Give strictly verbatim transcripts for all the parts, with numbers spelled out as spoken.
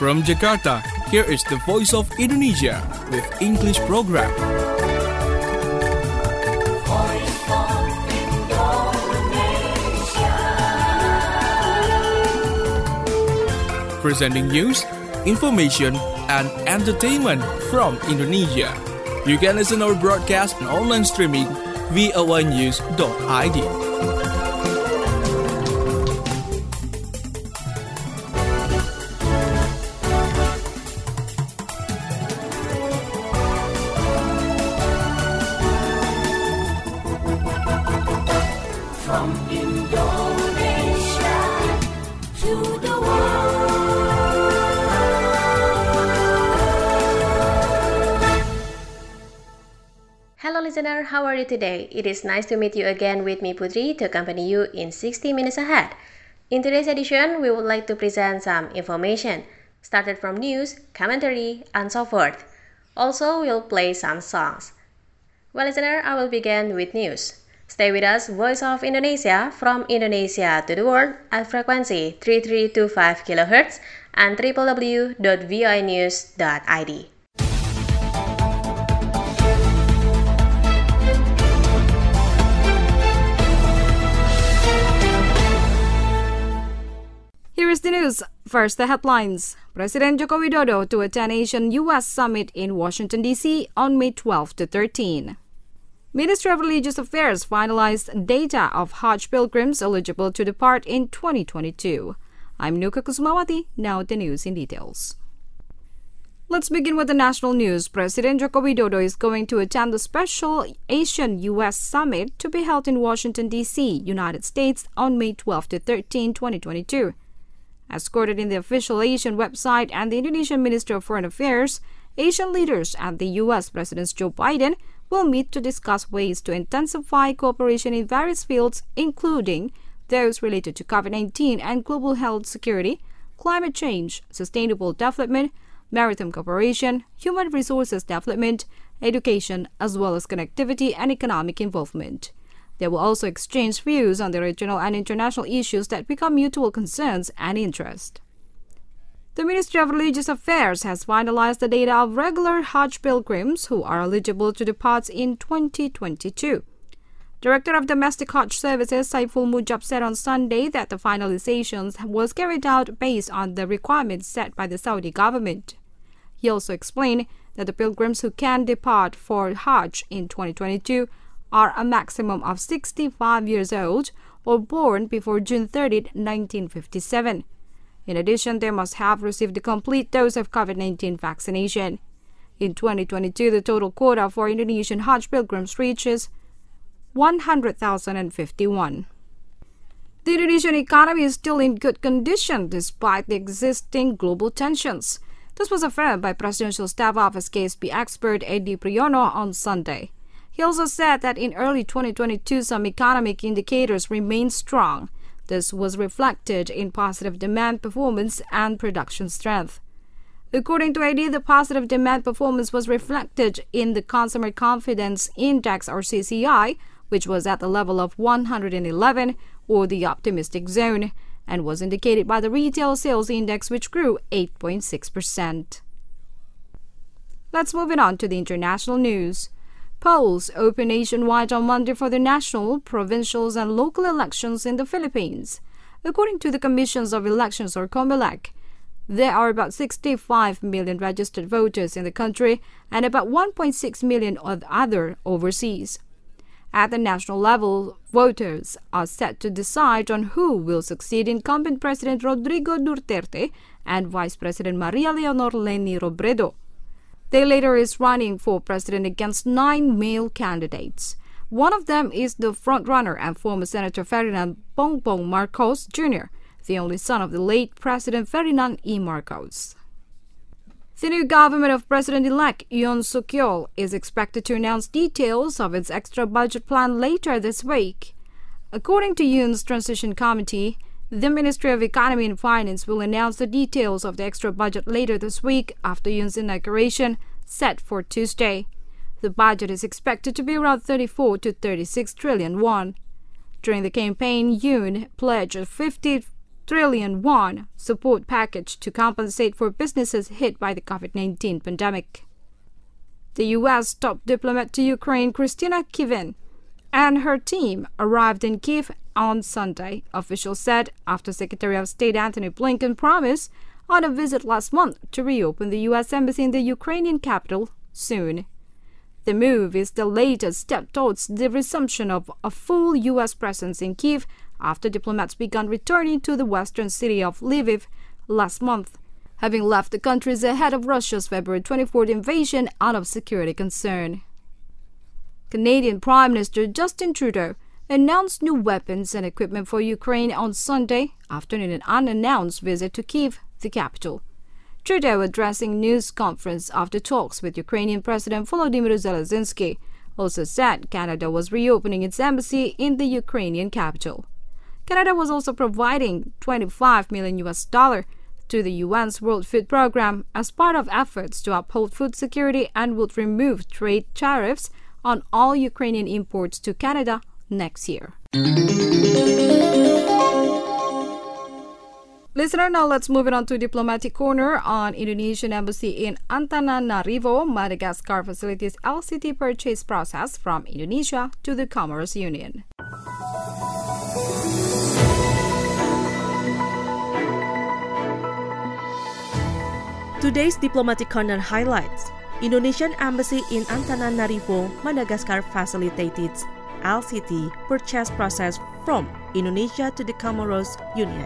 From Jakarta, here is the Voice of Indonesia with English program. Voice of Indonesia. Presenting news, information, and entertainment from Indonesia. You can listen our broadcast and online streaming v o a news dot i d. From Indonesia to the world. Hello listener, how are you today? It is nice to meet you again with me Putri to accompany you in sixty minutes ahead. In today's edition, we would like to present some information, started from news, commentary, and so forth. Also, we'll play some songs. Well listener, I will begin with news. Stay with us, Voice of Indonesia, from Indonesia to the world at frequency three three two five kilohertz and w w w dot v o a news dot i d. Here is the news. First, the headlines. President Joko Widodo to attend Asian U S Summit in Washington, D C on May twelfth to thirteenth. Ministry of Religious Affairs finalized data of Hajj pilgrims eligible to depart in twenty twenty-two. I'm Nuka Kusumawati, now the news in details. Let's begin with the national news. President Joko Widodo is going to attend the special Asian U S Summit to be held in Washington, D C, United States on May twelfth to thirteenth, twenty twenty-two. As quoted in the official Asian website and the Indonesian Ministry of Foreign Affairs, Asian leaders and the U S President Joe Biden will meet to discuss ways to intensify cooperation in various fields, including those related to COVID nineteen and global health security, climate change, sustainable development, maritime cooperation, human resources development, education, as well as connectivity and economic involvement. They will also exchange views on the regional and international issues that become mutual concerns and interest. The Ministry of Religious Affairs has finalized the data of regular Hajj pilgrims who are eligible to depart in twenty twenty-two. Director of Domestic Hajj Services Saiful Mujab said on Sunday that the finalization was carried out based on the requirements set by the Saudi government. He also explained that the pilgrims who can depart for Hajj in twenty twenty-two are a maximum of sixty-five years old or born before June thirtieth, nineteen fifty-seven. In addition, they must have received a complete dose of COVID nineteen vaccination. In twenty twenty-two, the total quota for Indonesian Hajj pilgrims reaches one hundred thousand fifty-one. The Indonesian economy is still in good condition despite the existing global tensions. This was affirmed by Presidential Staff Office K S P expert Edi Priyono on Sunday. He also said that in early twenty twenty-two, some economic indicators remained strong. This was reflected in positive demand performance and production strength. According to A D, the positive demand performance was reflected in the Consumer Confidence Index or C C I, which was at the level of one hundred eleven or the optimistic zone, and was indicated by the Retail Sales Index, which grew eight point six percent. Let's move it on to the international news. Polls open nationwide on Monday for the national, provincial, and local elections in the Philippines. According to the Commissions of Elections or COMELEC, there are about sixty-five million registered voters in the country and about one point six million of other overseas. At the national level, voters are set to decide on who will succeed incumbent President Rodrigo Duterte and Vice President Maria Leonor Leni Robredo. The latter is running for president against nine male candidates. One of them is the frontrunner and former Senator Ferdinand Bongbong Marcos Junior, the only son of the late President Ferdinand E. Marcos. The new government of President-elect Yoon Suk-yeol is expected to announce details of its extra budget plan later this week. According to Yoon's transition committee, the Ministry of Economy and Finance will announce the details of the extra budget later this week after Yoon's inauguration, set for Tuesday. The budget is expected to be around thirty-four to thirty-six trillion won. During the campaign, Yoon pledged fifty trillion won support package to compensate for businesses hit by the COVID nineteen pandemic. The U S top diplomat to Ukraine, Kristina Kvien, and her team arrived in Kyiv on Sunday, officials said, after Secretary of State Antony Blinken promised on a visit last month to reopen the U S embassy in the Ukrainian capital soon. The move is the latest step towards the resumption of a full U S presence in Kyiv after diplomats began returning to the western city of Lviv last month, having left the countries ahead of Russia's February twenty-fourth invasion out of security concern. Canadian Prime Minister Justin Trudeau announced new weapons and equipment for Ukraine on Sunday afternoon in an unannounced visit to Kyiv, the capital. Trudeau, addressing news conference after talks with Ukrainian President Volodymyr Zelensky, also said Canada was reopening its embassy in the Ukrainian capital. Canada was also providing twenty-five million U S dollar to the U N's World Food Programme as part of efforts to uphold food security and would remove trade tariffs on all Ukrainian imports to Canada next year. Listener, now let's move it on to Diplomatic Corner. On Indonesian Embassy in Antananarivo, Madagascar facilitates L C T purchase process from Indonesia to the Comoros Union. Today's Diplomatic Corner highlights: Indonesian Embassy in Antananarivo, Madagascar facilitated L C T purchase process from Indonesia to the Comoros Union.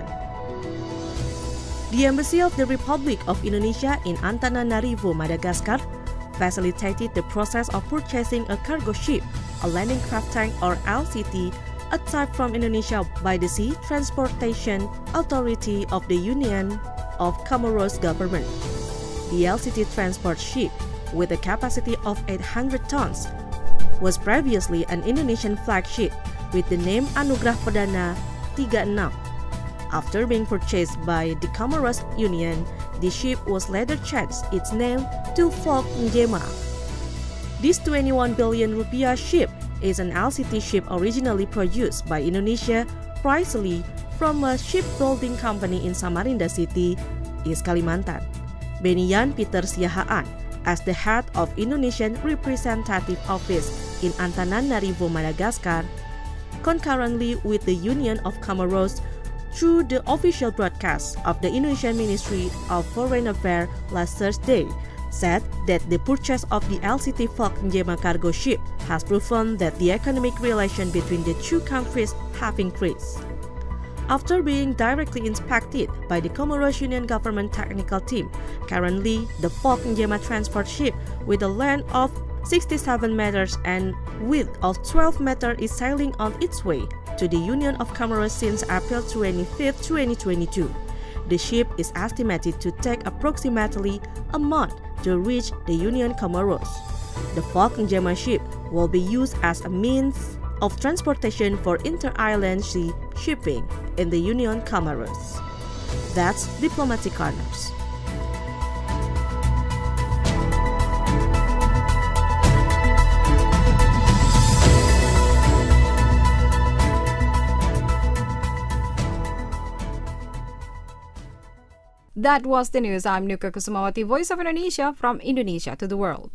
The Embassy of the Republic of Indonesia in Antananarivo, Madagascar, facilitated the process of purchasing a cargo ship, a landing craft tank or L C T, a type from Indonesia by the Sea Transportation Authority of the Union of Comoros government. The L C T transport ship, with a capacity of eight hundred tons, was previously an Indonesian flagship with the name Anugrah Perdana tiga enam. After being purchased by the Comoros Union, the ship was later changed its name to Volk Njema. This twenty-one billion rupiah ship is an L C T ship originally produced by Indonesia, precisely from a shipbuilding company in Samarinda City, East Kalimantan. Benian Peter Siahaan, as the head of Indonesian Representative Office in Antananarivo, Madagascar, concurrently with the Union of Comoros, through the official broadcast of the Indonesian Ministry of Foreign Affairs last Thursday, said that the purchase of the L C T Volk Njema cargo ship has proven that the economic relation between the two countries have increased. After being directly inspected by the Comoros Union government technical team, currently the Volk Njema transport ship with a length of sixty-seven meters and width of twelve meters is sailing on its way to the Union of Comoros since April twenty-fifth, twenty twenty-two. The ship is estimated to take approximately a month to reach the Union Comoros. The Volk Njema ship will be used as a means of transportation for inter-island sea shipping in the Union Comoros. That's Diplomatic Corners. That was the news. I'm Nuka Kusumawati, Voice of Indonesia, from Indonesia to the world.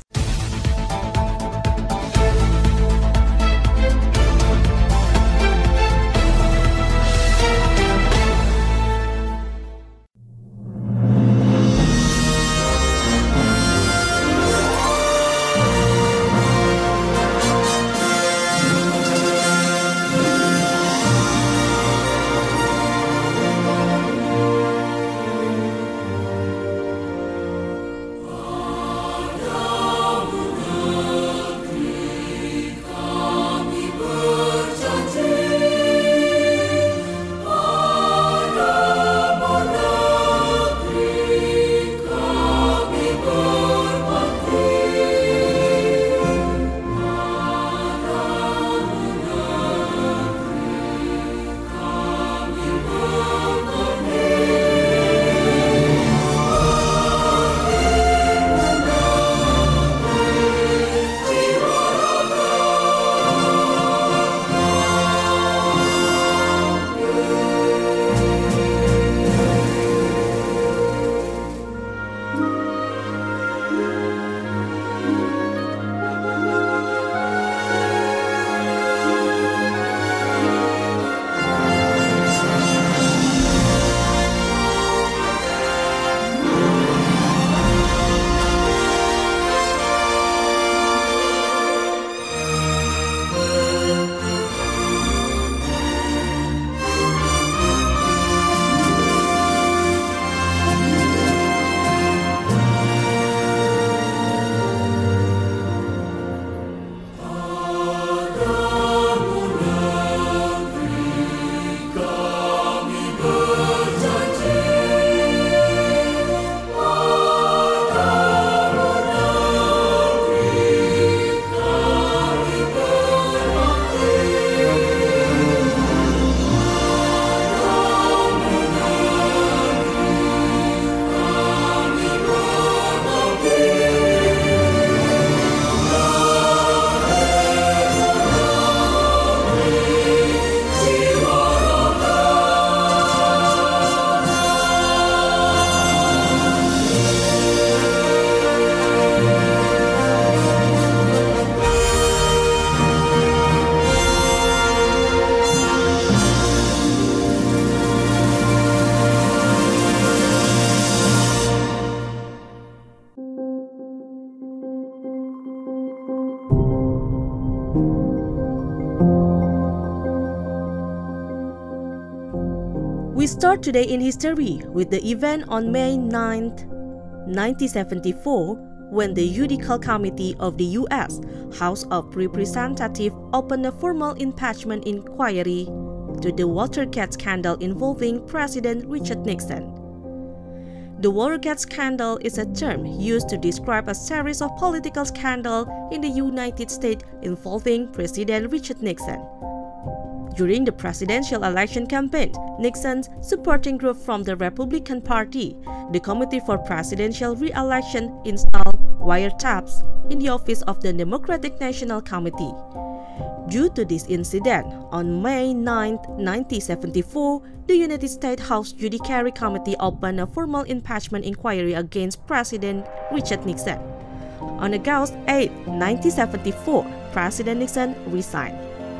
start today in history with the event on May ninth, nineteen seventy-four, when the Judicial Committee of the U S House of Representatives opened a formal impeachment inquiry to the Watergate scandal involving President Richard Nixon. The Watergate scandal is a term used to describe a series of political scandals in the United States involving President Richard Nixon. During the presidential election campaign, Nixon's supporting group from the Republican Party, the Committee for Presidential Re-election, installed wiretaps in the office of the Democratic National Committee. Due to this incident, on May ninth, nineteen seventy-four, the United States House Judiciary Committee opened a formal impeachment inquiry against President Richard Nixon. On August eighth, nineteen seventy-four, President Nixon resigned.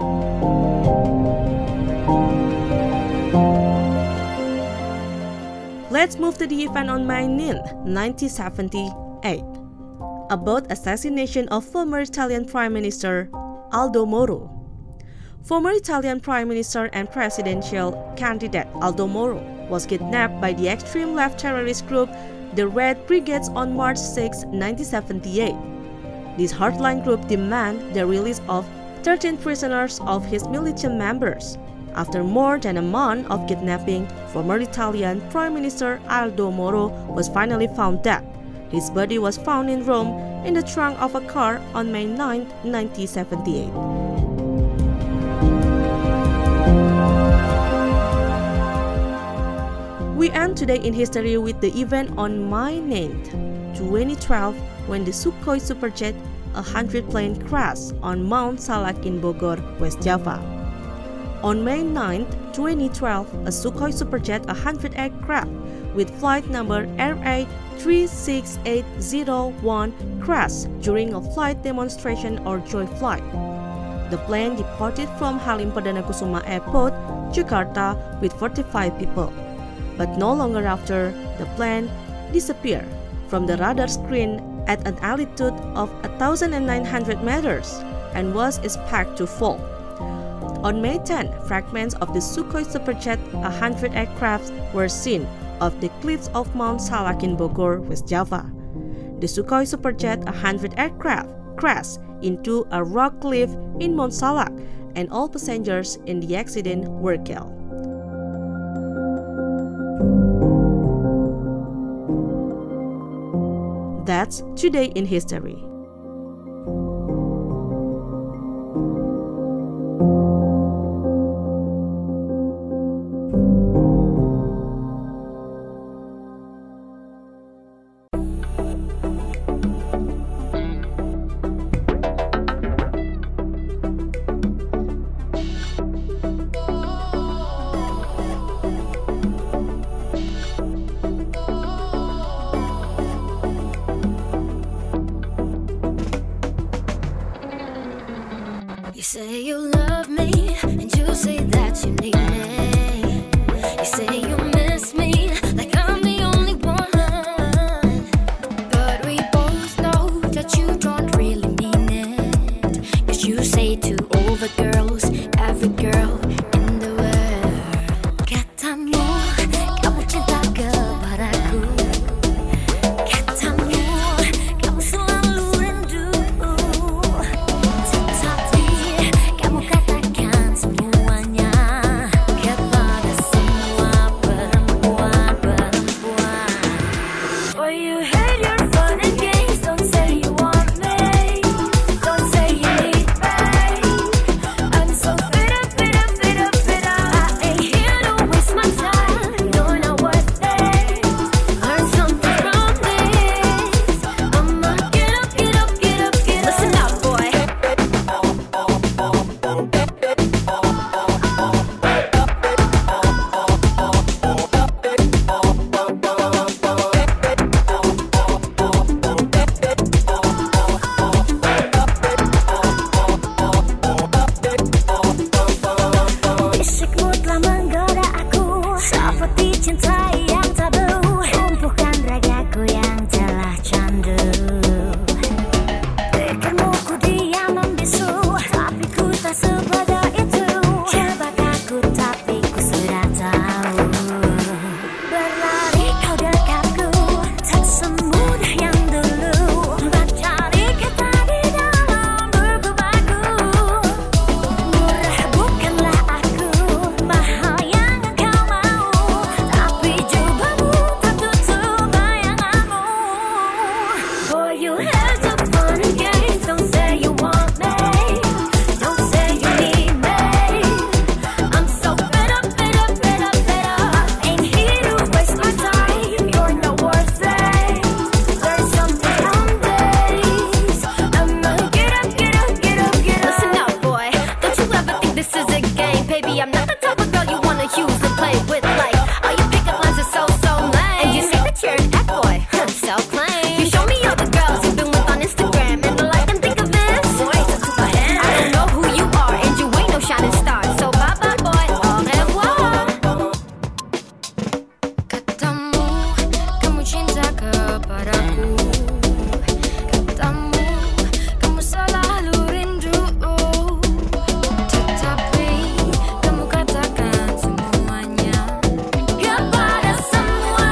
Let's move to the event on May ninth, nineteen seventy-eight, about assassination of former Italian Prime Minister Aldo Moro. Former Italian Prime Minister and presidential candidate Aldo Moro was kidnapped by the extreme left terrorist group the Red Brigades on March sixth, nineteen seventy-eight. This hardline group demanded the release of thirteen prisoners of his militia members. After more than a month of kidnapping, former Italian Prime Minister Aldo Moro was finally found dead. His body was found in Rome in the trunk of a car on May ninth, nineteen seventy-eight. We end today in history with the event on May ninth, twenty twelve, when the Sukhoi Superjet one hundred plane crashed on Mount Salak in Bogor, West Java. On May ninth, twenty twelve, a Sukhoi Superjet one hundred aircraft with flight number R A three six eight zero one crashed during a flight demonstration or joint flight. The plane departed from Halim Perdana Kusuma Airport, Jakarta, with forty-five people. But no longer after, the plane disappeared from the radar screen at an altitude of one thousand nine hundred meters and was expected to fall. On May tenth, fragments of the Sukhoi Superjet one hundred aircraft were seen off the cliffs of Mount Salak in Bogor, West Java. The Sukhoi Superjet one hundred aircraft crashed into a rock cliff in Mount Salak, and all passengers in the accident were killed. That's Today in History. You say you love me, and you say that you need me. You say you miss me, like I'm the only one. But we both know that you don't really mean it. 'Cause you say to all the girls, every girl in the world, katamu, kamu cinta kepadaku. Katamu, kamu selalu rindu. Tetapi kamu katakan semuanya kepada semua perempuan-perempuan. Boy, you hate your fun and games. Don't say you want me. Don't say you need me. I'm Baby, I'm not the type of girl you wanna use and play with. Like, all your pickup lines are so, so lame. And you say that you're an F-boy, huh, self-claim. You show me all the girls you've been with on Instagram, and all I can think of is, boy, I don't know who you are, and you ain't no shining star. So bye-bye, boy, au revoir. Katamu, kamu cinta kepadaku. Katamu, kamu selalu rindu. Tetapi kamu katakan semuanya kepada semua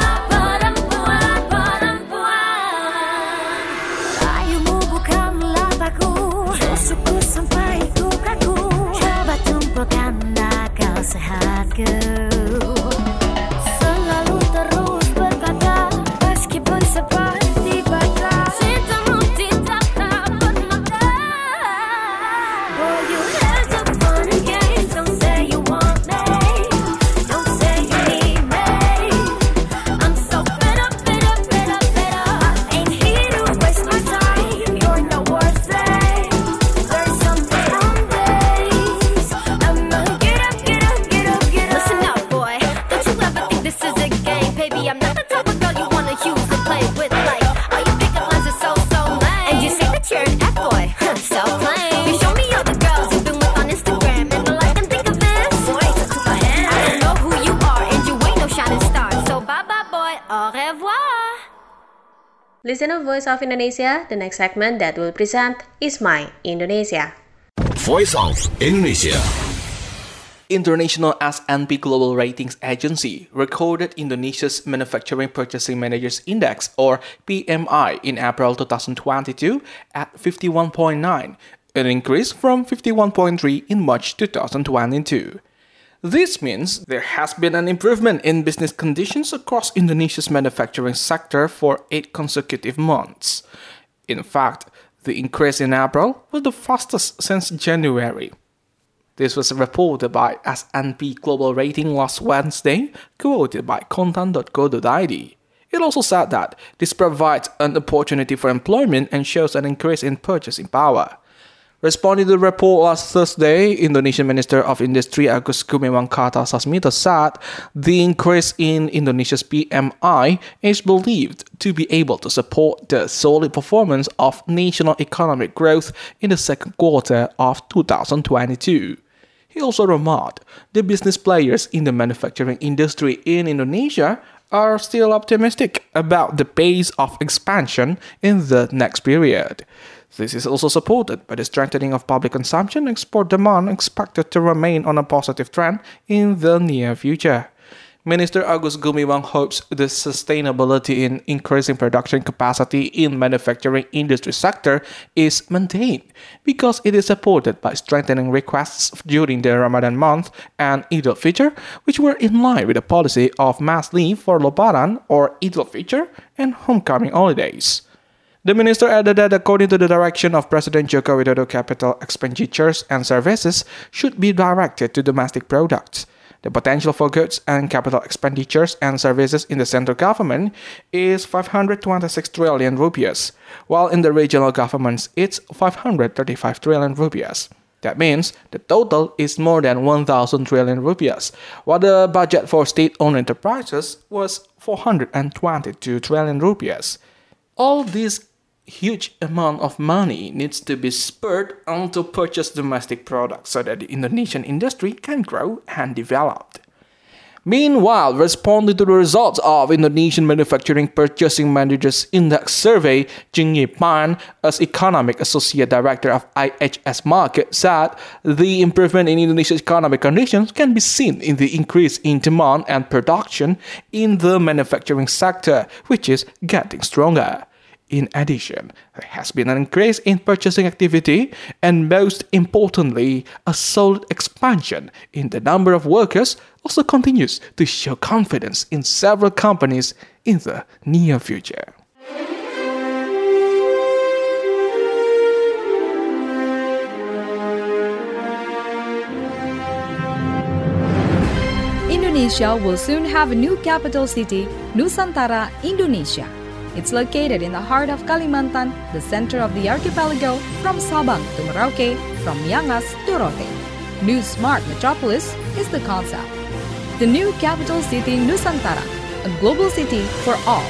perempuan-perempuan. Rayumu bukan mataku, susuku sampai ku kaku. Coba tumpukan akal sehatku. Selalu terus berkata, meskipun seperti baja, cintamu tidaklah bermata. Boy, you have the fun and games. Don't say you want me, don't say you need me. I'm so fed up, fed up, fed up, fed up. I ain't here to waste my time. You're not worth it. There's something wrong, days. I'ma get up, get up, get up, get up. Listen up, boy. Don't you ever think this is a game, baby? I'm not the type of girl you wanna use and play with. Like, all your pickup lines are so, so lame. And you say that you're an F-boy, huh, self-claim. You show me all the girls you've been with on Instagram, and all I can think of is, boy, I don't know who you are, and you ain't no shining star. So bye-bye, boy, au revoir. Listener Voice of Indonesia, the next segment that will present is My Indonesia. Voice of Indonesia. International S and P Global Ratings Agency recorded Indonesia's Manufacturing Purchasing Managers Index, or P M I, in April twenty twenty-two at fifty-one point nine, an increase from fifty-one point three in March twenty twenty-two. This means there has been an improvement in business conditions across Indonesia's manufacturing sector for eight consecutive months. In fact, the increase in April was the fastest since January. This was reported by S and P Global Rating last Wednesday, quoted by kontan dot co dot I D. It also said that this provides an opportunity for employment and shows an increase in purchasing power. Responding to the report last Thursday, Indonesian Minister of Industry Agus Gumiwang Kartasasmita said the increase in Indonesia's P M I is believed to be able to support the solid performance of national economic growth in the second quarter of two thousand twenty-two. He also remarked the business players in the manufacturing industry in Indonesia are still optimistic about the pace of expansion in the next period. This is also supported by the strengthening of public consumption and export demand expected to remain on a positive trend in the near future. Minister Agus Gumiwang hopes the sustainability in increasing production capacity in manufacturing industry sector is maintained because it is supported by strengthening requests during the Ramadan month and Eid al-Fitr, which were in line with the policy of mass leave for Lebaran or Eid al-Fitr and homecoming holidays. The minister added that according to the direction of President Joko Widodo, capital expenditures and services should be directed to domestic products. The potential for goods and capital expenditures and services in the central government is five hundred twenty-six trillion rupiahs, while in the regional governments it's five hundred thirty-five trillion rupiahs. That means the total is more than one thousand trillion rupiahs, while the budget for state-owned enterprises was four hundred twenty-two trillion rupiahs. All this huge amount of money needs to be spurred on to purchase domestic products so that the Indonesian industry can grow and develop. Meanwhile, responding to the results of Indonesian Manufacturing Purchasing Managers Index survey, Jing Ye Pan, as Economic Associate Director of I H S Market, said the improvement in Indonesia's economic conditions can be seen in the increase in demand and production in the manufacturing sector, which is getting stronger. In addition, there has been an increase in purchasing activity and, most importantly, a solid expansion in the number of workers also continues to show confidence in several companies in the near future. Indonesia will soon have a new capital city, Nusantara, Indonesia. It's located in the heart of Kalimantan, the center of the archipelago, from Sabang to Merauke, from Miangas to Rote. New Smart Metropolis is the concept. The new capital city Nusantara, a global city for all.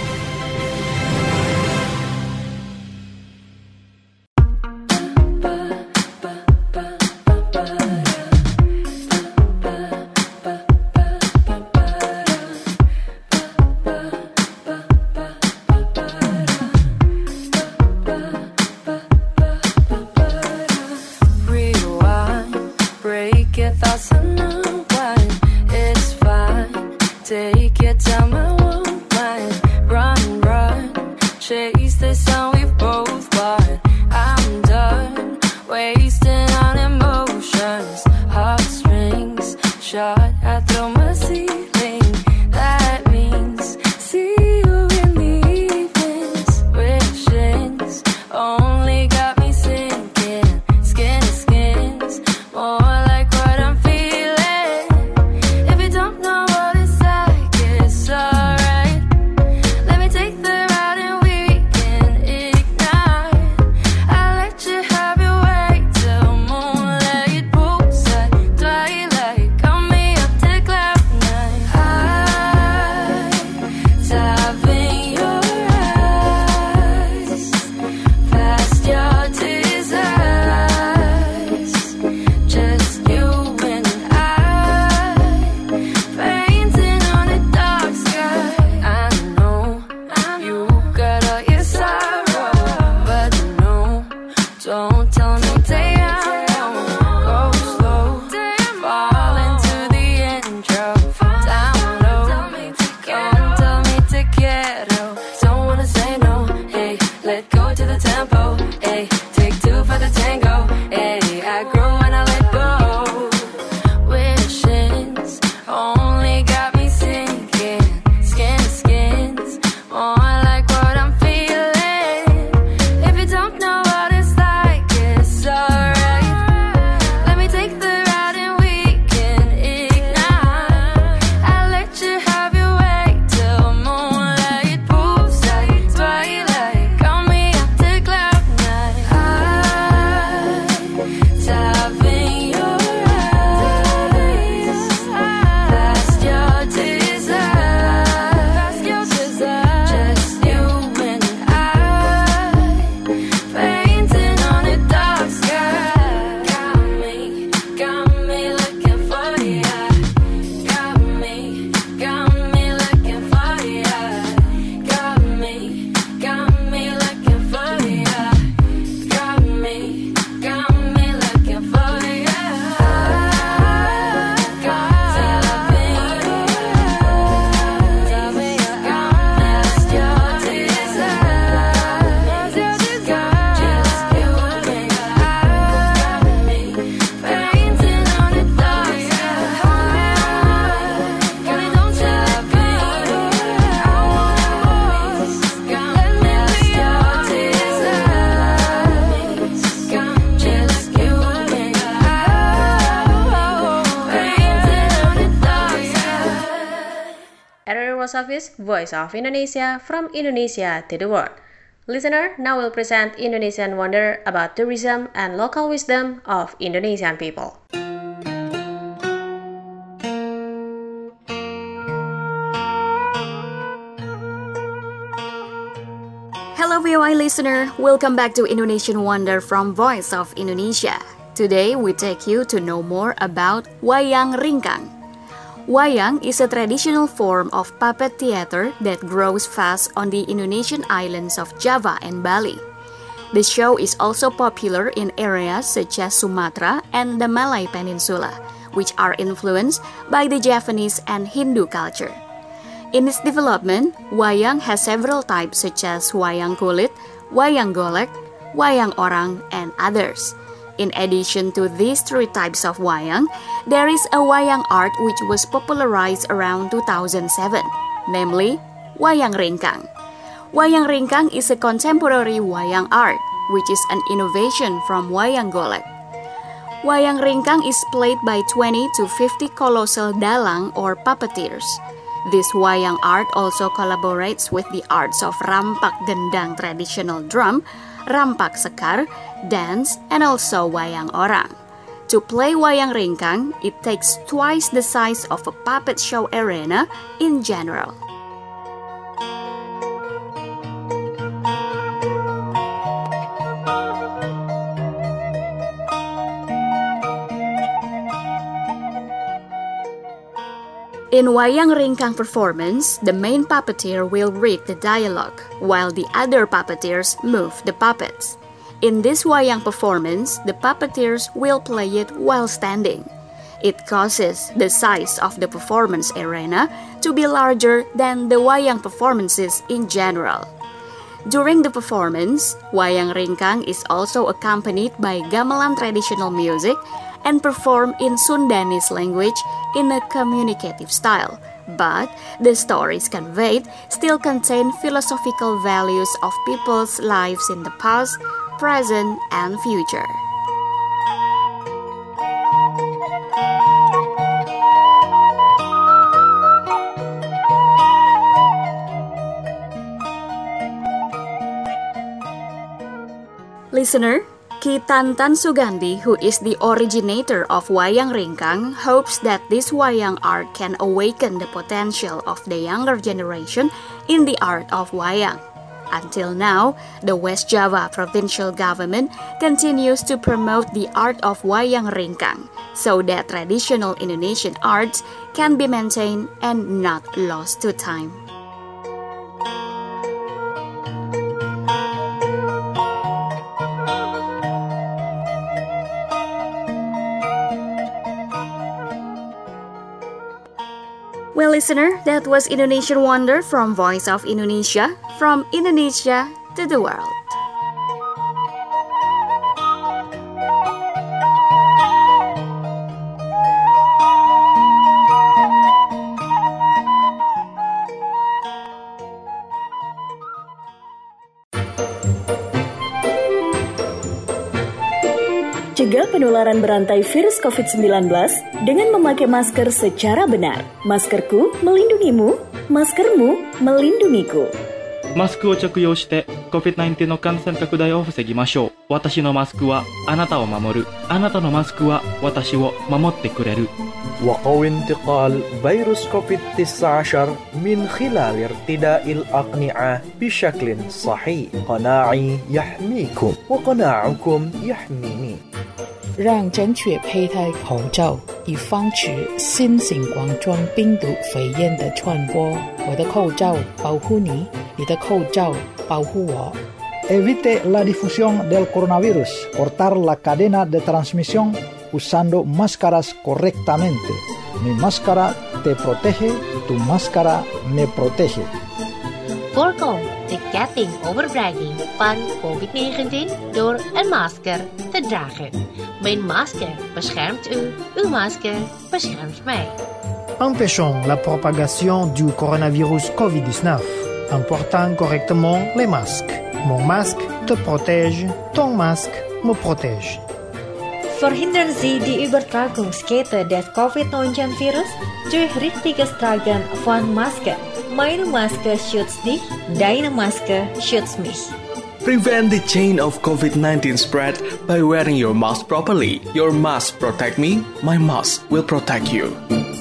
Office, Voice of Indonesia, from Indonesia to the world. Listener, now we'll present Indonesian Wonder about tourism and local wisdom of Indonesian people. Hello V O I listener, welcome back to Indonesian Wonder from Voice of Indonesia. Today we take you to know more about Wayang Ringkang. Wayang is a traditional form of puppet theater that grows fast on the Indonesian islands of Java and Bali. The show is also popular in areas such as Sumatra and the Malay Peninsula, which are influenced by the Javanese and Hindu culture. In its development, wayang has several types such as wayang kulit, wayang golek, wayang orang, and others. In addition to these three types of wayang, there is a wayang art which was popularized around two thousand seven, namely Wayang Ringkang. Wayang Ringkang is a contemporary wayang art, which is an innovation from wayang golek. Wayang Ringkang is played by twenty to fifty colossal dalang or puppeteers. This wayang art also collaborates with the arts of rampak gendang traditional drum, rampak sekar, dance, and also wayang orang. To play wayang ringkang, it takes twice the size of a puppet show arena in general. In wayang ringkang performance, the main puppeteer will read the dialogue, while the other puppeteers move the puppets. In this wayang performance, the puppeteers will play it while standing. It causes the size of the performance arena to be larger than the wayang performances in general. During the performance, wayang ringkang is also accompanied by gamelan traditional music and performed in Sundanese language in a communicative style, but the stories conveyed still contain philosophical values of people's lives in the past, present, and future. Listener, Ki Tantan Sugandi, who is the originator of wayang ringkang, hopes that this wayang art can awaken the potential of the younger generation in the art of wayang. Until now, the West Java provincial government continues to promote the art of wayang ringkang so that traditional Indonesian arts can be maintained and not lost to time. Well, listener, that was Indonesian Wonder from Voice of Indonesia, from Indonesia to the world. Cegah penularan berantai virus covid sembilan belas dengan memakai masker secara benar. Maskerku melindungimu, maskermu melindungiku. マスクを着用して コビッドナインティーン の感染拡大を防ぎましょう。私のマスクはあなたを守る。あなたのマスクは私を守ってくれる。 وقوي انتقال فيروس كوفيد تسعة عشر من خلال ارتداء الأقنعة بشكل صحيح. قناعي يحميكم وقناعكم يحميني. 让正确佩戴口罩，以防止新型冠状病毒肺炎的传播。我的口罩保护你，你的口罩保护我。 Evite la difusión del coronavirus. Cortar la cadena de transmisión usando máscaras correctamente. Mi máscara te protege, tu máscara me protege. Voorkom de ketting overbrenging van covid negentien door een masker te dragen. Mijn masker beschermt u, uw masker beschermt mij. Empêchons la propagation du coronavirus covid dix-neuf en portant correctement les masques. Mon masque te protège, ton masque me protège. Verhindern Sie die Übertragungskette des covid neunzehn virus durch richtiges Tragen von Maske. Meine Maske schützt dich, deine Maske schützt mich. Prevent the chain of covid nineteen spread by wearing your mask properly. Your mask protect me, my mask will protect you.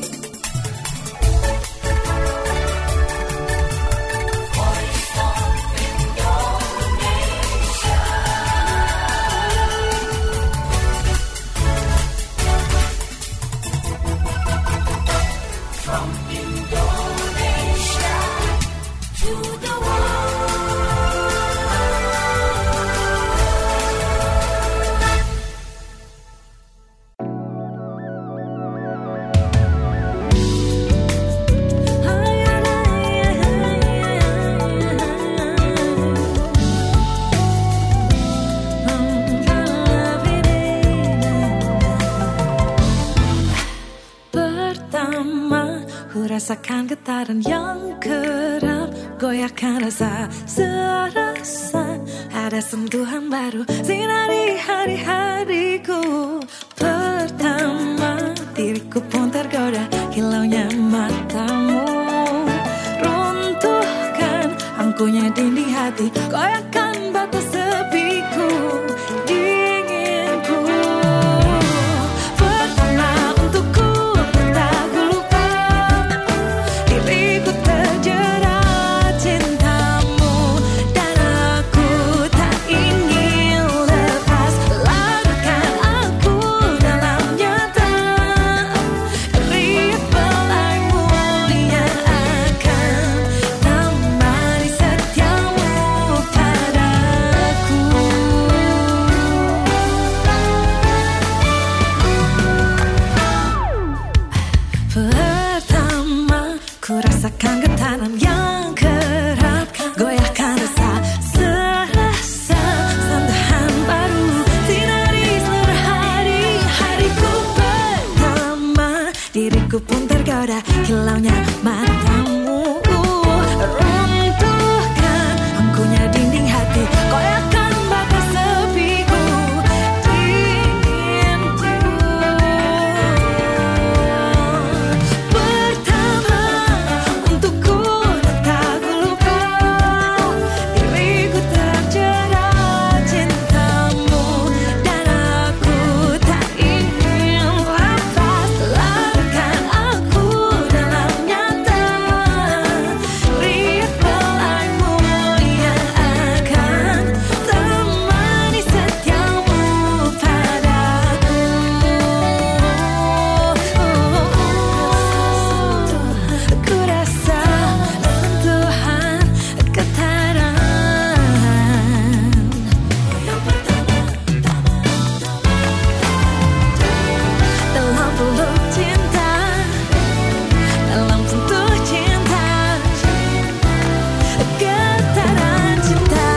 Rasakan getaran yang kerap, goyahkan rasa serasa. Ada sentuhan baru, sinari hari-hariku. Pertama, diriku pun tergoda, kilaunya matamu. Runtuhkan angkuhnya dinding hati, goyahkan batas sepiku, dinginku. Aku pun tergoda kilaunya matamu. Runtuhkan angkuhnya dinding hati, koyakkan batas sepiku. Dingin pertama untukku tak lupa, diriku terjerat cintamu, dan aku tak ingin lepas. Langkan aku dalam nyata, lihat belaimu yang akan temani setiamu padaku. Ku rasa sentuhan getaran dalam peluk cinta, dalam sentuh cinta, getaran cinta.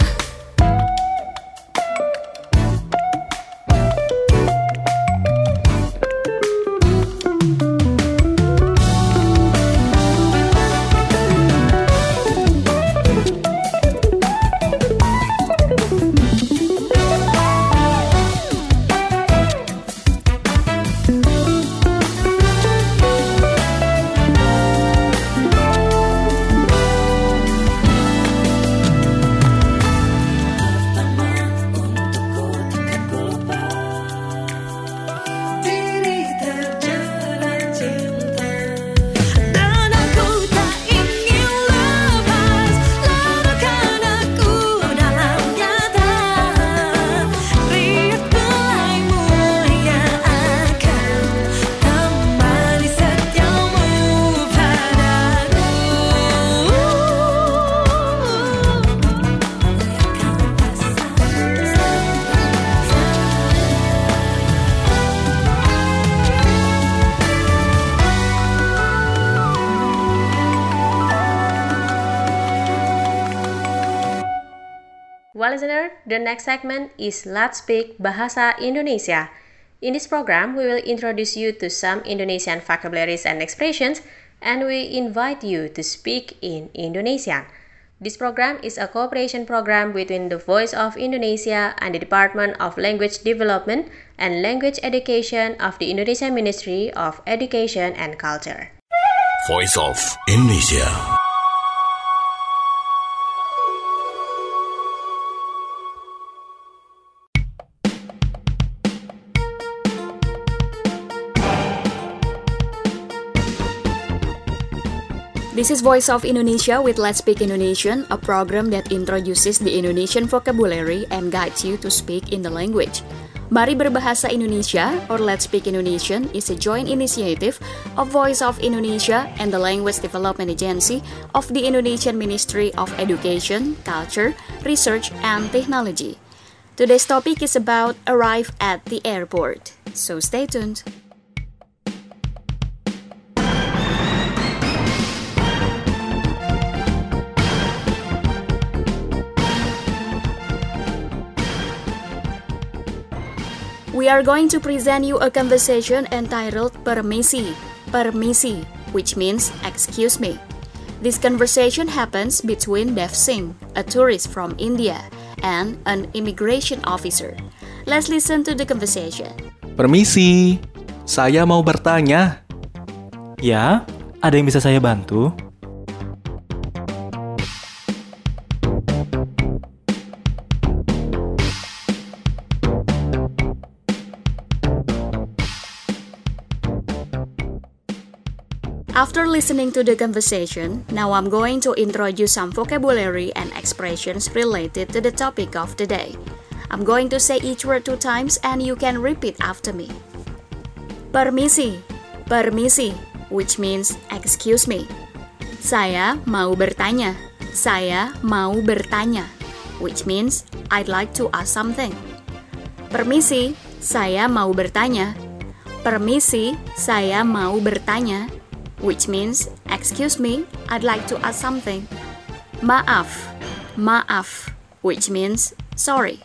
Diri terjerat cinta, dan aku tak ingin lepas. Lalukan aku dalam nyata, lihat belaimu yang akan temani setiamu padaku. Well, listener, the next segment is Let's Speak Bahasa Indonesia. In this program, we will introduce you to some Indonesian vocabularies and expressions, and we invite you to speak in Indonesian. This program is a cooperation program between the Voice of Indonesia and the Department of Language Development and Language Education of the Indonesian Ministry of Education and Culture. Voice of Indonesia. This is Voice of Indonesia with Let's Speak Indonesian, a program that introduces the Indonesian vocabulary and guides you to speak in the language. Mari Berbahasa Indonesia, or Let's Speak Indonesian, is a joint initiative of Voice of Indonesia and the Language Development Agency of the Indonesian Ministry of Education, Culture, Research, and Technology. Today's topic is about arrive at the airport, so stay tuned. We are going to present you a conversation entitled Permisi, Permisi, which means excuse me. This conversation happens between Dev Singh, a tourist from India, and an immigration officer. Let's listen to the conversation. Permisi, saya mau bertanya. Ya, ada yang bisa saya bantu? After listening to the conversation, now I'm going to introduce some vocabulary and expressions related to the topic of the day. I'm going to say each word two times and you can repeat after me. Permisi, permisi, which means excuse me. Saya mau bertanya, saya mau bertanya, which means I'd like to ask something. Permisi, saya mau bertanya. Permisi, saya mau bertanya, which means, excuse me, I'd like to ask something. Maaf, maaf, which means sorry.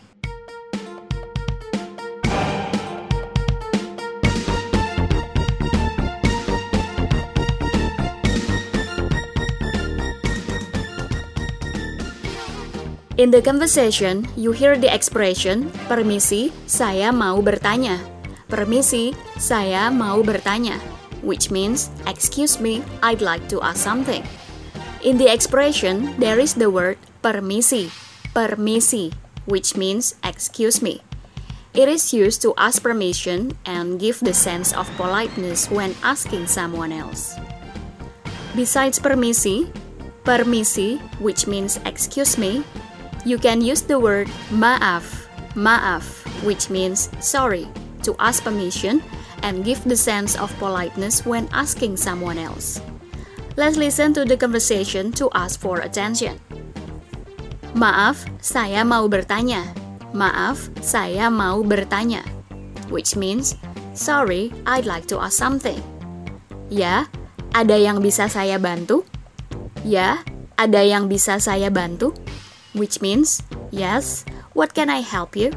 In the conversation, you hear the expression, permisi, saya mau bertanya. Permisi, saya mau bertanya, which means, excuse me, I'd like to ask something. In the expression, there is the word permisi, permisi, which means, excuse me. It is used to ask permission and give the sense of politeness when asking someone else. Besides permisi, permisi, which means excuse me, you can use the word maaf, maaf, which means sorry, to ask permission and give the sense of politeness when asking someone else. Let's listen to the conversation to ask for attention. Maaf, saya mau bertanya. Maaf, saya mau bertanya, which means, sorry, I'd like to ask something. Ya, ada yang bisa saya bantu? Ya, ada yang bisa saya bantu? Which means, yes, what can I help you?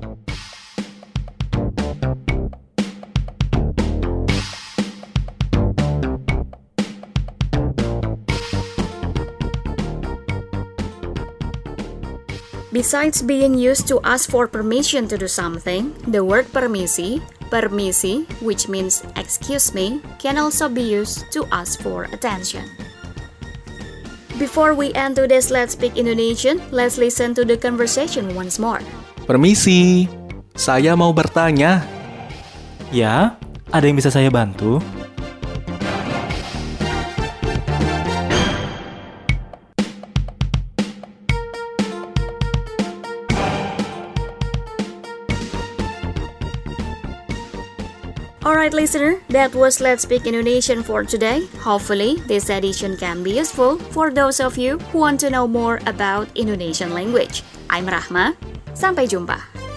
Besides being used to ask for permission to do something, the word permisi, permisi, which means excuse me, can also be used to ask for attention. Before we end today's Let's Speak Indonesian, let's listen to the conversation once more. Permisi, saya mau bertanya. Ya, ada yang bisa saya bantu? Alright listener, that was Let's Speak Indonesian for today. Hopefully, this edition can be useful for those of you who want to know more about Indonesian language. I'm Rahma, sampai jumpa.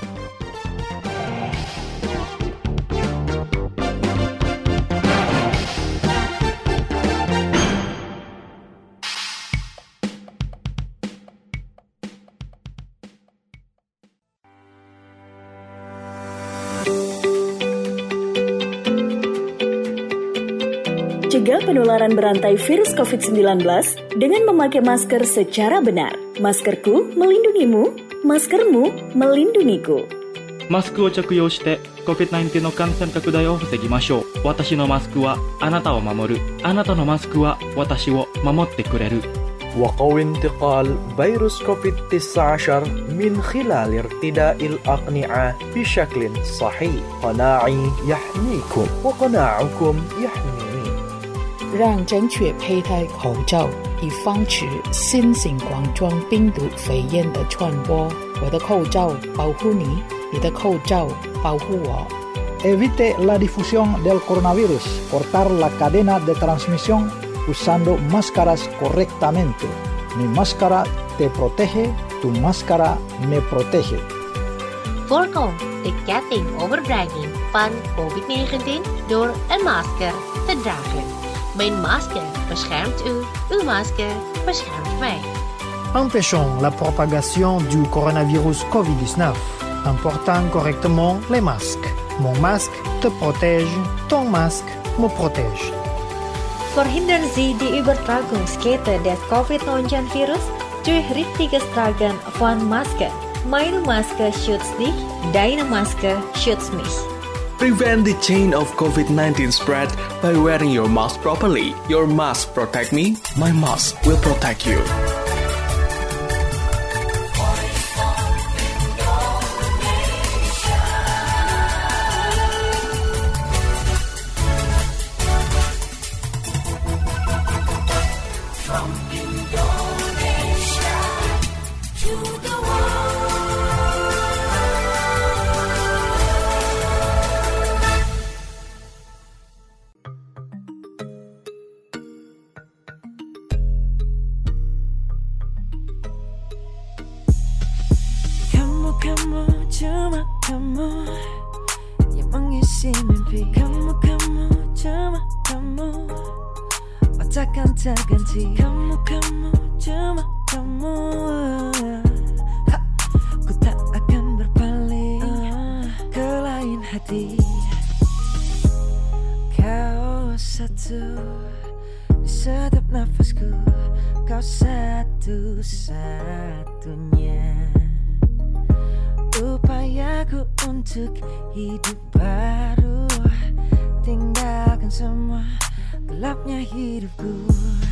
Cegah penularan berantai virus covid sembilan belas dengan memakai masker secara benar. Maskerku melindungimu, maskermu melindungiku. マスクを着用して コビッドナインティーン の感染拡大を防ぎましょう。私のマスクはあなたを守る。あなたのマスクは私を守ってくれる。 وقو انتقال فيروس كوفيد تسعة عشر من خلال ارتداء الأقنعة بشكل صحيح. قناعي يحميكم وقناعكم يحميني. 让正确佩戴口罩，以防止新型冠状病毒肺炎的传播。我的口罩保护你，你的口罩保护我。 Evite la difusión del coronavirus. Cortar la cadena de transmisión usando máscaras correctamente. Mi máscara te protege, tu máscara me protege. Voorkom de ketting overdraging van covid negentien door een masker te dragen. Mijn masker beschermt u, uw masker beschermt mij. Empêchons la propagation du coronavirus covid dix-neuf en portant correctement les masques. Mon masque te protège, ton masque me protège. Verhindern Sie die Übertragungskette des covid neunzehn virus durch richtiges Tragen von Maske. Meine Maske schützt dich, deine Maske schützt mich. Prevent the chain of covid nineteen spread by wearing your mask properly. Your mask protect me, my mask will protect you. kamu, cuma kamu yang mengisi mimpi. Kamu, kamu, cuma kamu, oh takkan terganti. Kamu, kamu, cuma kamu, ha, ku tak akan berpaling ke lain hati. Kau satu di setiap nafasku, kau satu satu-satunya upayaku untuk hidup baru. Tinggalkan semua gelapnya hidupku.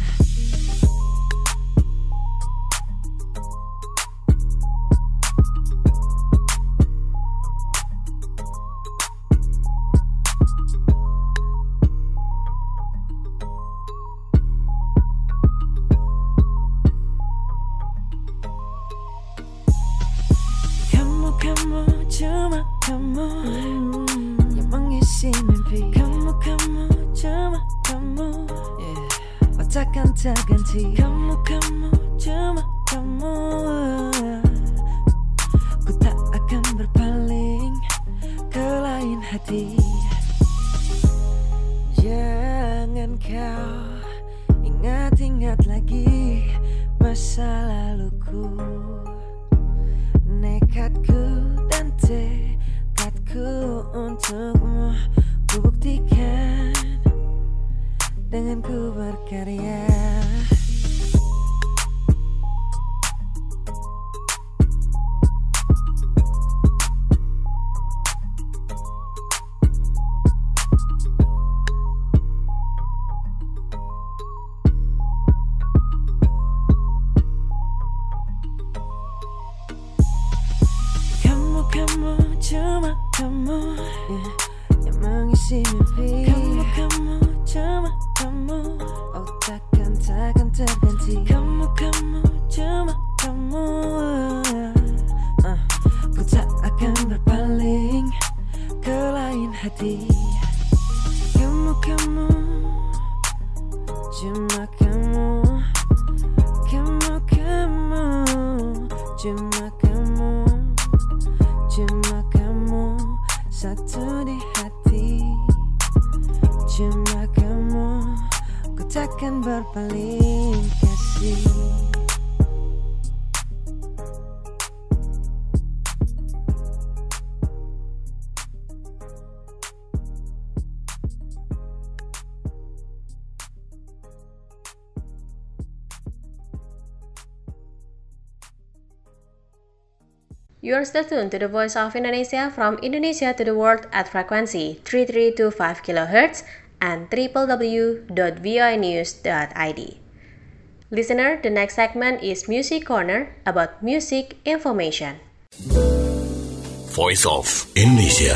Kamu, cuma kamu yang mengisi mimpi. Kamu, kamu, cuma kamu, yeah. Oh takkan terganti. Kamu, kamu, cuma kamu. Ku tak akan berpaling ke lain hati. Jangan kau ingat-ingat lagi masa laluku. Nekatku dan tekadku untukmu ku buktikan dengan ku berkarya. Kamu, cuma kamu, yeah, yang mengisi mimpi. Kamu, kamu, cuma kamu, oh takkan, takkan terganti. Kamu, kamu, cuma kamu, uh, ku tak akan berpaling ke lain hati. Kamu, kamu, cuma kamu, kamu, kamu, cuma kamu. Cuma kamu satu di hati. Cuma kamu, ku takkan berpaling kasih. You're still tuned to the Voice of Indonesia from Indonesia to the world at frequency three three two five kilohertz and w w w dot v o a news dot i d. Listener, the next segment is Music Corner about music information. Voice of Indonesia.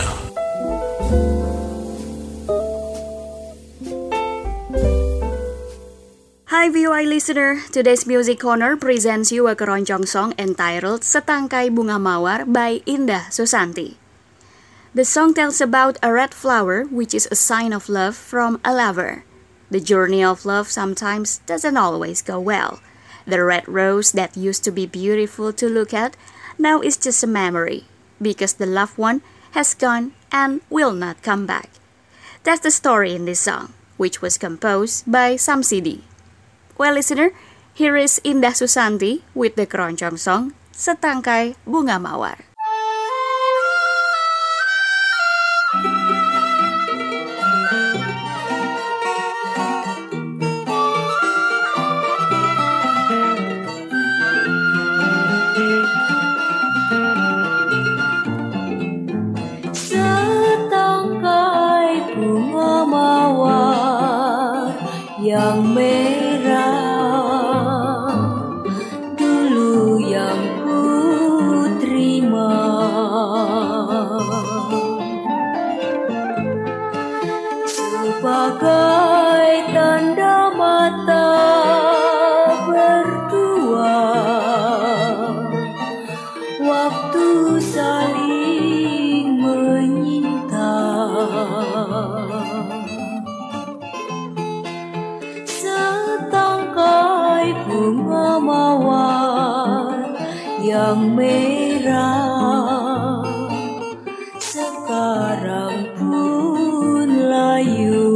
Hi V O I listener, today's Music Corner presents you a keroncong song entitled Setangkai Bunga Mawar by Indah Susanti. The song tells about a red flower which is a sign of love from a lover. The journey of love sometimes doesn't always go well. The red rose that used to be beautiful to look at now is just a memory because the loved one has gone and will not come back. That's the story in this song, which was composed by Samsidi. Well, listener, here is Indah Susanti with the keroncong song Setangkai Bunga Mawar. Setangkai bunga mawar yang merah dulu yang ku terima, sebagai tanda mata berdua waktu saling menyinta. Setangkai bunga mawar yang merah sekarang pun layu.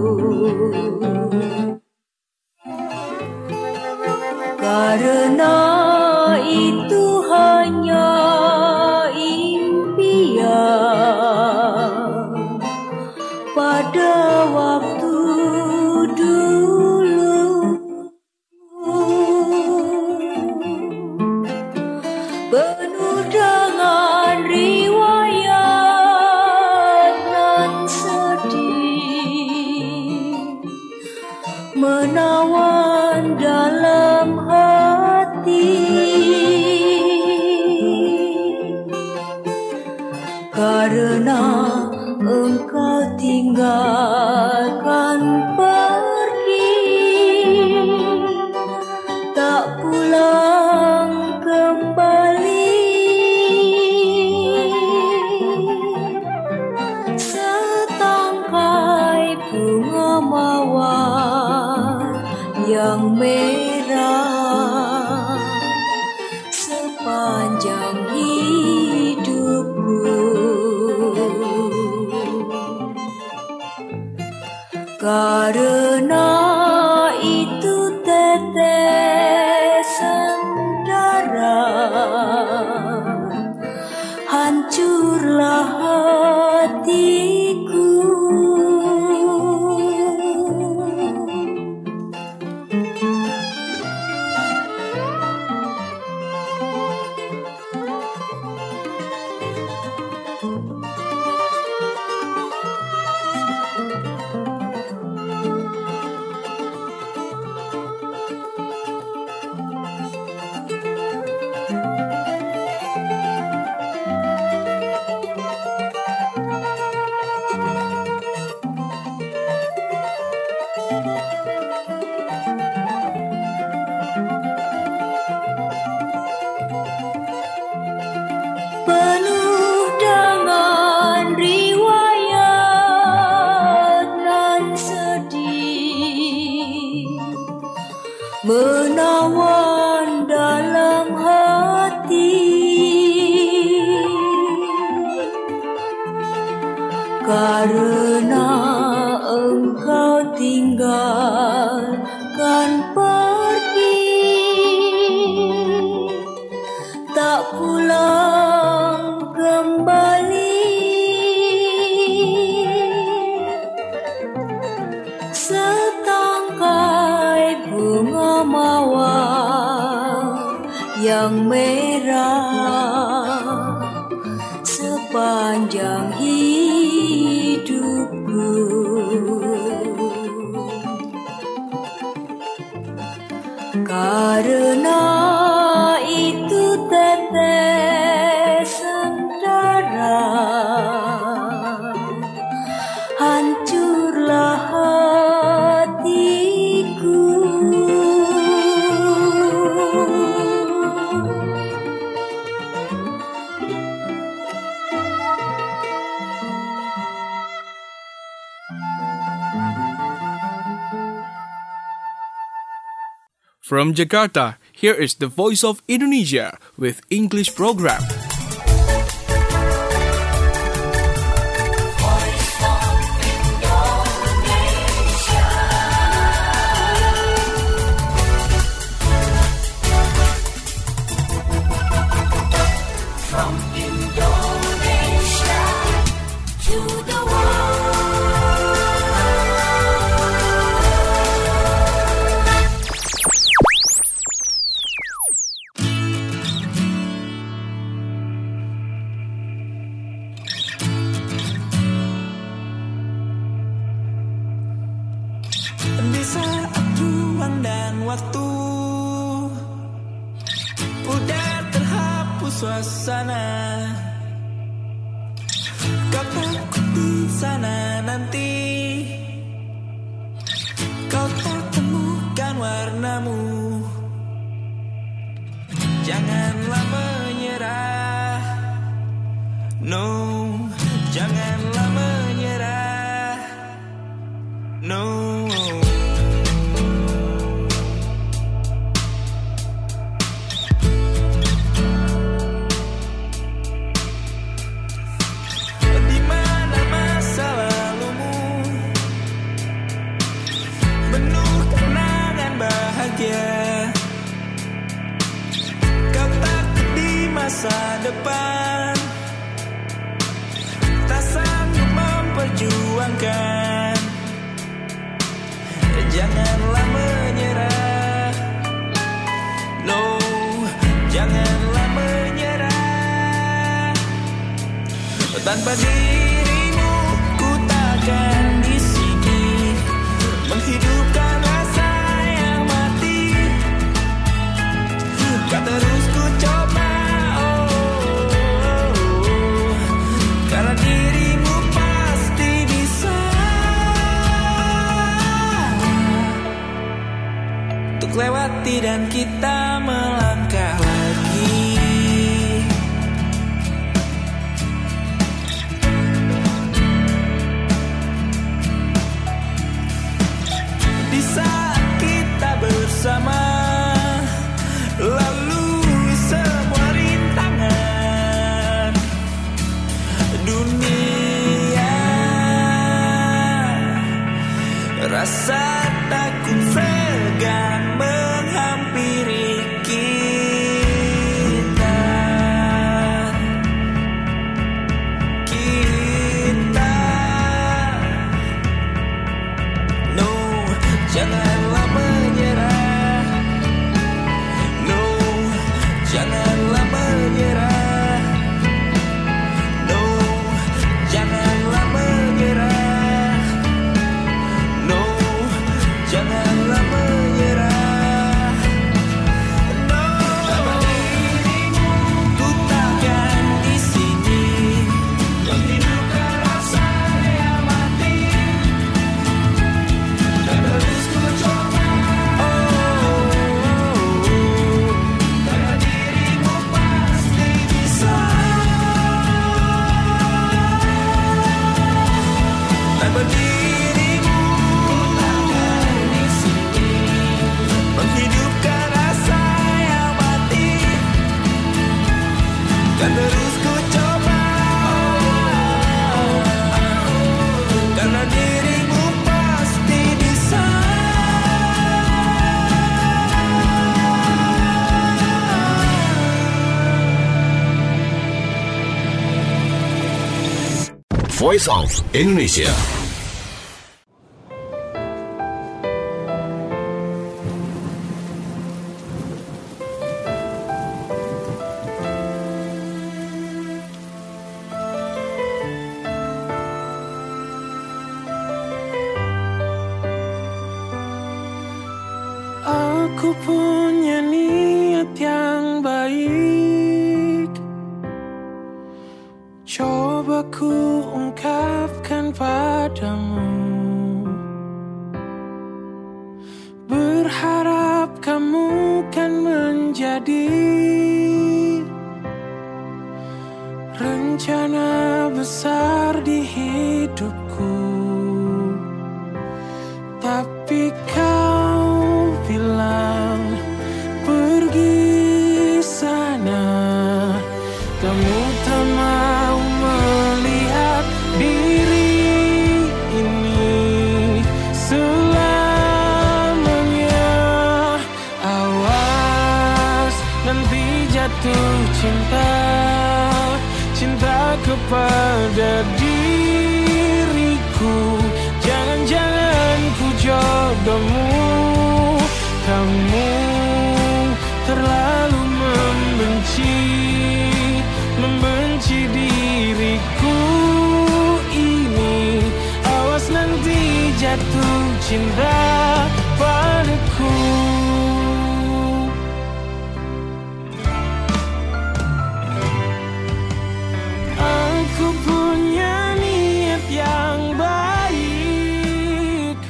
Karena itu hanya impian pada waktu dulu. menawan dalam hati, karena engkau tinggalkan pergi, tak pulang kembali. Setangkai bunga mawar yang merah sepanjang hidupku, karena itu tetesan darah hancurlah hatiku. Penuh dengan riwayat nan sedih, menawan dalam hati, karena engkau tinggalkan pergi, tak pulang kembali. Setangkai bunga mawar yang merah sepanjang hidupku, karena itu tetesan darah hancurlah hatiku. From Jakarta, here is the Voice of Indonesia with English program. From Indonesia to the Di saat ruang dan waktu udah terhapus suasana, kau takut di sana nanti kau tak temukan warnamu. Janganlah menyerah, no, janganlah menyerah, no. Kau takut di masa depan tak sanggup memperjuangkan. Janganlah menyerah, no, janganlah menyerah. Tanpa dirimu ku takkan di sini menghidupkan rasa hati dan kita melangkah lagi. Di saat kita bersama, lalui semua rintangan dunia, rasa takut segan menghampiri kita. Kita no, janganlah menyerah. No, janganlah menyerah. No, janganlah menyerah. No, janganlah menyerah. No, dirimu ku takkan di sini menghidupkan rasa yang mati, dan terus ku coba. Oh, karena dirimu pasti bisa. Tanpa dirimu ku takkan di sini menghidupkan rasa yang mati, kan terus ku coba. Karena dirimu pasti bisa. Voice of Indonesia. Aku punya niat yang baik, coba ku ungkapkan padamu. Berharap kamu kan menjadi rencana besar di hidupku. Tapi kau bilang pergi sana, kamu tak mau melihat diri ini selamanya. Awas nanti jatuh cinta, cinta kepada diriku. Jangan-jangan ku jodohmu, kamu terlalu membenci, membenci diriku ini. Awas nanti jatuh cinta padaku. Aku punya niat yang baik,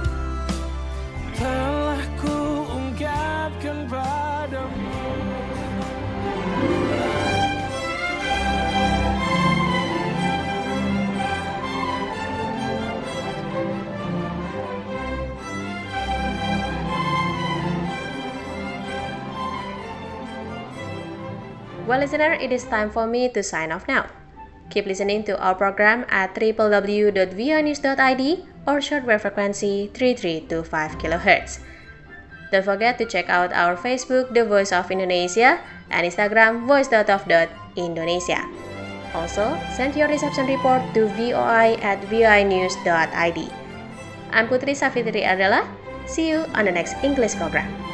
telah ku ungkapkan padamu. Well, listener, it is time for me to sign off now. Keep listening to our program at w w w dot v o news dot i d or shortwave frequency three three two five kilohertz. Don't forget to check out our Facebook, The Voice of Indonesia, and Instagram, voice dot of dot indonesia. Also, send your reception report to voi at voi news dot i d. I'm Putri Safitri Ardela. See you on the next English program.